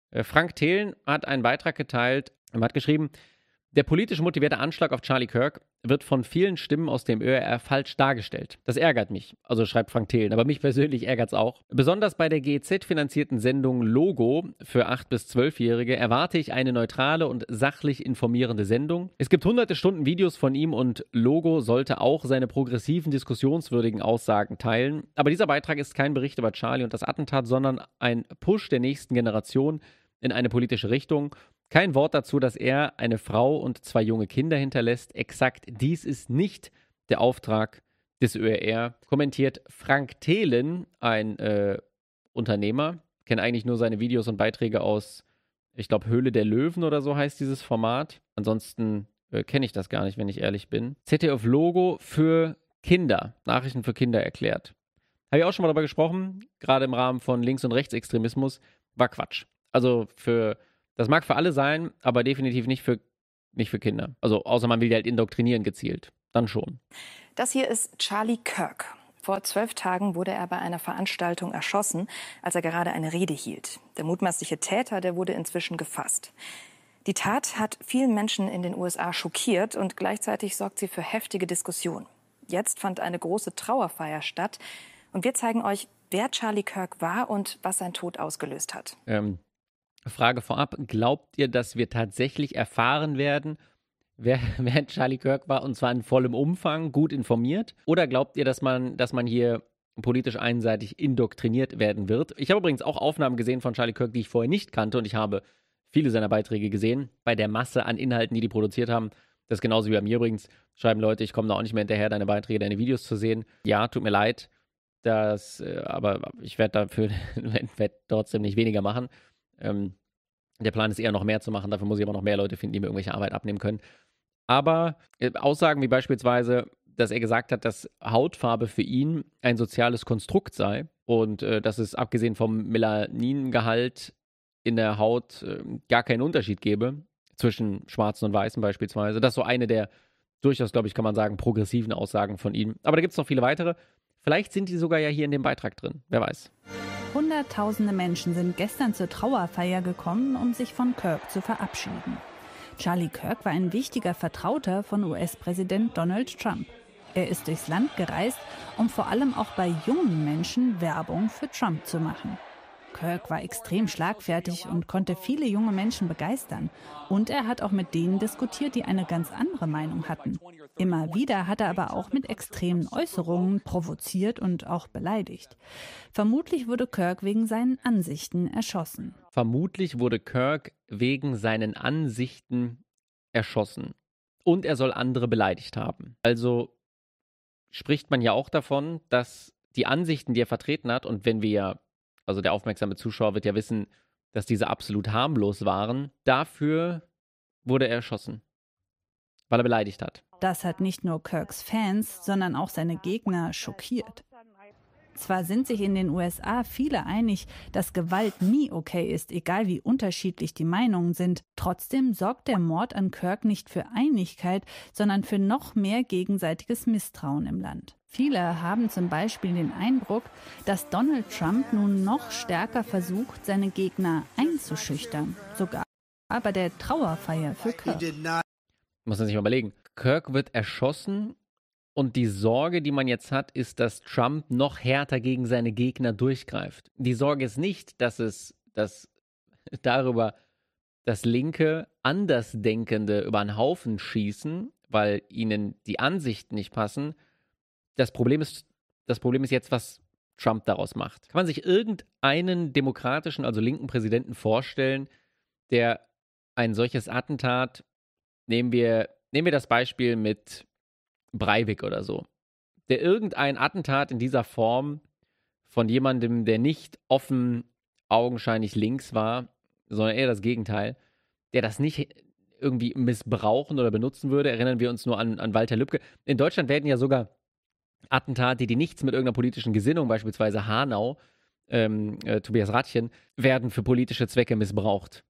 Frank Thelen hat einen Beitrag geteilt und hat geschrieben, der politisch motivierte Anschlag auf Charlie Kirk wird von vielen Stimmen aus dem ÖRR falsch dargestellt. Das ärgert mich, also schreibt Frank Thelen, aber mich persönlich ärgert es auch. Besonders bei der GEZ-finanzierten Sendung Logo für 8- bis 12-Jährige erwarte ich eine neutrale und sachlich informierende Sendung. Es gibt hunderte Stunden Videos von ihm und Logo sollte auch seine progressiven, diskussionswürdigen Aussagen teilen. Aber dieser Beitrag ist kein Bericht über Charlie und das Attentat, sondern ein Push der nächsten Generation in eine politische Richtung. Kein Wort dazu, dass er eine Frau und 2 junge Kinder hinterlässt. Exakt dies ist nicht der Auftrag des ÖRR, kommentiert Frank Thelen, ein Unternehmer. Ich kenne eigentlich nur seine Videos und Beiträge aus, ich glaube, Höhle der Löwen oder so heißt dieses Format. Ansonsten kenne ich das gar nicht, wenn ich ehrlich bin. ZDF Logo für Kinder, Nachrichten für Kinder erklärt. Habe ich auch schon mal darüber gesprochen, gerade im Rahmen von Links- und Rechtsextremismus, war Quatsch. Also das mag für alle sein, aber definitiv nicht für Kinder. Also außer man will die halt indoktrinieren gezielt. Dann schon. Das hier ist Charlie Kirk. Vor 12 Tagen wurde er bei einer Veranstaltung erschossen, als er gerade eine Rede hielt. Der mutmaßliche Täter, der wurde inzwischen gefasst. Die Tat hat vielen Menschen in den USA schockiert und gleichzeitig sorgt sie für heftige Diskussionen. Jetzt fand eine große Trauerfeier statt und wir zeigen euch, wer Charlie Kirk war und was sein Tod ausgelöst hat. Frage vorab, glaubt ihr, dass wir tatsächlich erfahren werden, wer Charlie Kirk war, und zwar in vollem Umfang, gut informiert? Oder glaubt ihr, dass man hier politisch einseitig indoktriniert werden wird? Ich habe übrigens auch Aufnahmen gesehen von Charlie Kirk, die ich vorher nicht kannte, und ich habe viele seiner Beiträge gesehen. Bei der Masse an Inhalten, die produziert haben, das ist genauso wie bei mir übrigens, schreiben Leute, ich komme da auch nicht mehr hinterher, deine Beiträge, deine Videos zu sehen. Ja, tut mir leid, aber ich werde trotzdem nicht weniger machen. Der Plan ist eher noch mehr zu machen, dafür muss ich aber noch mehr Leute finden, die mir irgendwelche Arbeit abnehmen können. Aber Aussagen wie beispielsweise, dass er gesagt hat, dass Hautfarbe für ihn ein soziales Konstrukt sei und dass es abgesehen vom Melaningehalt in der Haut gar keinen Unterschied gäbe zwischen Schwarzen und Weißen beispielsweise. Das ist so eine der durchaus, glaube ich, kann man sagen, progressiven Aussagen von ihm. Aber da gibt es noch viele weitere. Vielleicht sind die sogar ja hier in dem Beitrag drin. Wer weiß. Hunderttausende Menschen sind gestern zur Trauerfeier gekommen, um sich von Kirk zu verabschieden. Charlie Kirk war ein wichtiger Vertrauter von US-Präsident Donald Trump. Er ist durchs Land gereist, um vor allem auch bei jungen Menschen Werbung für Trump zu machen. Kirk war extrem schlagfertig und konnte viele junge Menschen begeistern. Und er hat auch mit denen diskutiert, die eine ganz andere Meinung hatten. Immer wieder hat er aber auch mit extremen Äußerungen provoziert und auch beleidigt. Vermutlich wurde Kirk wegen seinen Ansichten erschossen. Vermutlich wurde Kirk wegen seinen Ansichten erschossen. Und er soll andere beleidigt haben. Also spricht man ja auch davon, dass die Ansichten, die er vertreten hat, und wenn wir also der aufmerksame Zuschauer wird ja wissen, dass diese absolut harmlos waren. Dafür wurde er erschossen, weil er beleidigt hat. Das hat nicht nur Kirks Fans, sondern auch seine Gegner schockiert. Zwar sind sich in den USA viele einig, dass Gewalt nie okay ist, egal wie unterschiedlich die Meinungen sind. Trotzdem sorgt der Mord an Kirk nicht für Einigkeit, sondern für noch mehr gegenseitiges Misstrauen im Land. Viele haben zum Beispiel den Eindruck, dass Donald Trump nun noch stärker versucht, seine Gegner einzuschüchtern. Sogar bei der Trauerfeier für Kirk. Muss man sich mal überlegen. Kirk wird erschossen und die Sorge, die man jetzt hat, ist, dass Trump noch härter gegen seine Gegner durchgreift. Die Sorge ist nicht, dass darüber das Linke Andersdenkende über einen Haufen schießen, weil ihnen die Ansichten nicht passen. Das Problem ist jetzt, was Trump daraus macht. Kann man sich irgendeinen demokratischen, also linken Präsidenten vorstellen, der ein solches Attentat, nehmen wir das Beispiel mit Breivik oder so, der irgendein Attentat in dieser Form von jemandem, der nicht offen augenscheinlich links war, sondern eher das Gegenteil, der das nicht irgendwie missbrauchen oder benutzen würde. Erinnern wir uns nur an Walter Lübcke. In Deutschland werden ja sogar Attentate, die nichts mit irgendeiner politischen Gesinnung, beispielsweise Hanau, Tobias Rattchen, werden für politische Zwecke missbraucht.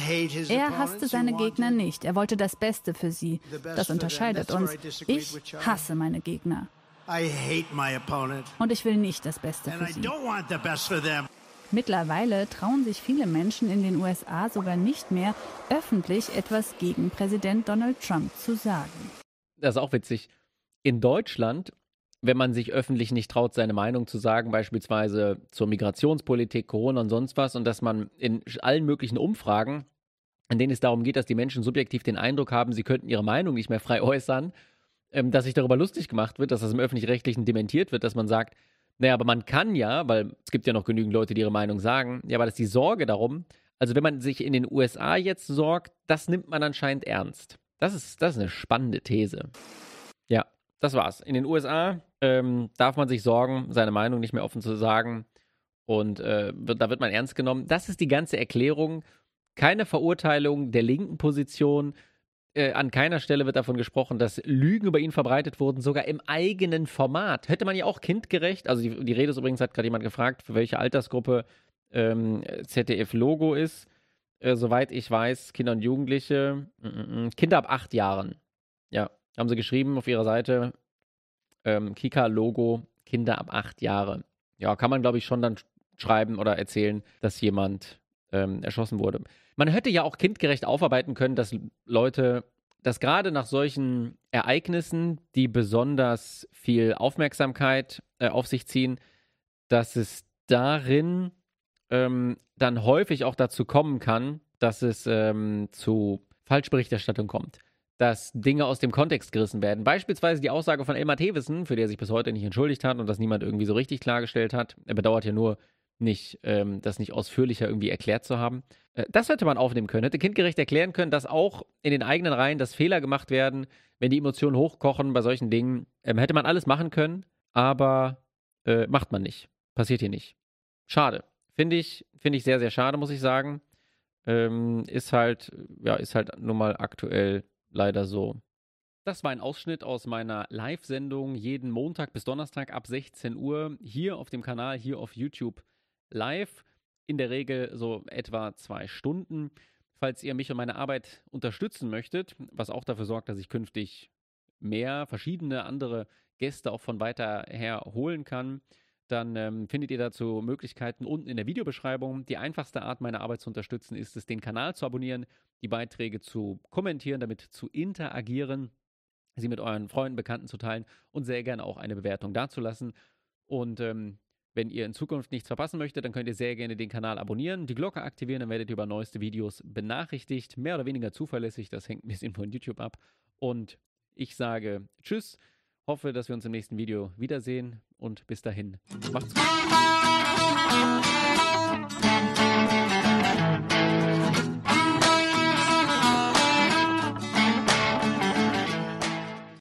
Er hasste seine Gegner nicht. Er wollte das Beste für sie. Das unterscheidet uns. Ich hasse meine Gegner. Und ich will nicht das Beste für sie. Mittlerweile trauen sich viele Menschen in den USA sogar nicht mehr, öffentlich etwas gegen Präsident Donald Trump zu sagen. Das ist auch witzig. In Deutschland, wenn man sich öffentlich nicht traut, seine Meinung zu sagen, beispielsweise zur Migrationspolitik, Corona und sonst was, und dass man in allen möglichen Umfragen, in denen es darum geht, dass die Menschen subjektiv den Eindruck haben, sie könnten ihre Meinung nicht mehr frei äußern, dass sich darüber lustig gemacht wird, dass das im Öffentlich-Rechtlichen dementiert wird, dass man sagt, naja, aber man kann ja, weil es gibt ja noch genügend Leute, die ihre Meinung sagen, ja, aber das ist die Sorge darum, also wenn man sich in den USA jetzt sorgt, das nimmt man anscheinend ernst. Das ist eine spannende These. Ja, das war's. In den USA darf man sich sorgen, seine Meinung nicht mehr offen zu sagen und da wird man ernst genommen. Das ist die ganze Erklärung. Keine Verurteilung der linken Position. An keiner Stelle wird davon gesprochen, dass Lügen über ihn verbreitet wurden, sogar im eigenen Format. Hätte man ja auch kindgerecht, also die Rede ist übrigens, hat gerade jemand gefragt, für welche Altersgruppe ZDF-Logo ist. Soweit ich weiß, Kinder und Jugendliche, Kinder ab 8 Jahren. Ja, haben sie geschrieben auf ihrer Seite, Kika-Logo, Kinder ab 8 Jahre. Ja, kann man, glaube ich, schon dann schreiben oder erzählen, dass jemand erschossen wurde. Man hätte ja auch kindgerecht aufarbeiten können, dass Leute, dass gerade nach solchen Ereignissen, die besonders viel Aufmerksamkeit auf sich ziehen, dass es darin dann häufig auch dazu kommen kann, dass es zu Falschberichterstattung kommt. Dass Dinge aus dem Kontext gerissen werden. Beispielsweise die Aussage von Elmar Thewissen, für die er sich bis heute nicht entschuldigt hat und das niemand irgendwie so richtig klargestellt hat. Er bedauert ja nur, nicht, das nicht ausführlicher irgendwie erklärt zu haben. Das hätte man aufnehmen können, hätte kindgerecht erklären können, dass auch in den eigenen Reihen, dass Fehler gemacht werden, wenn die Emotionen hochkochen bei solchen Dingen. Hätte man alles machen können, aber macht man nicht. Passiert hier nicht. Schade. Finde ich sehr, sehr schade, muss ich sagen. Ist halt nun mal aktuell leider so. Das war ein Ausschnitt aus meiner Live-Sendung jeden Montag bis Donnerstag ab 16 Uhr hier auf dem Kanal, hier auf YouTube live. In der Regel so etwa 2 Stunden. Falls ihr mich und meine Arbeit unterstützen möchtet, was auch dafür sorgt, dass ich künftig mehr verschiedene andere Gäste auch von weiter her holen kann, dann findet ihr dazu Möglichkeiten unten in der Videobeschreibung. Die einfachste Art, meine Arbeit zu unterstützen, ist es, den Kanal zu abonnieren, die Beiträge zu kommentieren, damit zu interagieren, sie mit euren Freunden, Bekannten zu teilen und sehr gerne auch eine Bewertung dazulassen. Und wenn ihr in Zukunft nichts verpassen möchtet, dann könnt ihr sehr gerne den Kanal abonnieren, die Glocke aktivieren, dann werdet ihr über neueste Videos benachrichtigt. Mehr oder weniger zuverlässig, das hängt ein bisschen von YouTube ab. Und ich sage Tschüss, hoffe, dass wir uns im nächsten Video wiedersehen und bis dahin, macht's gut.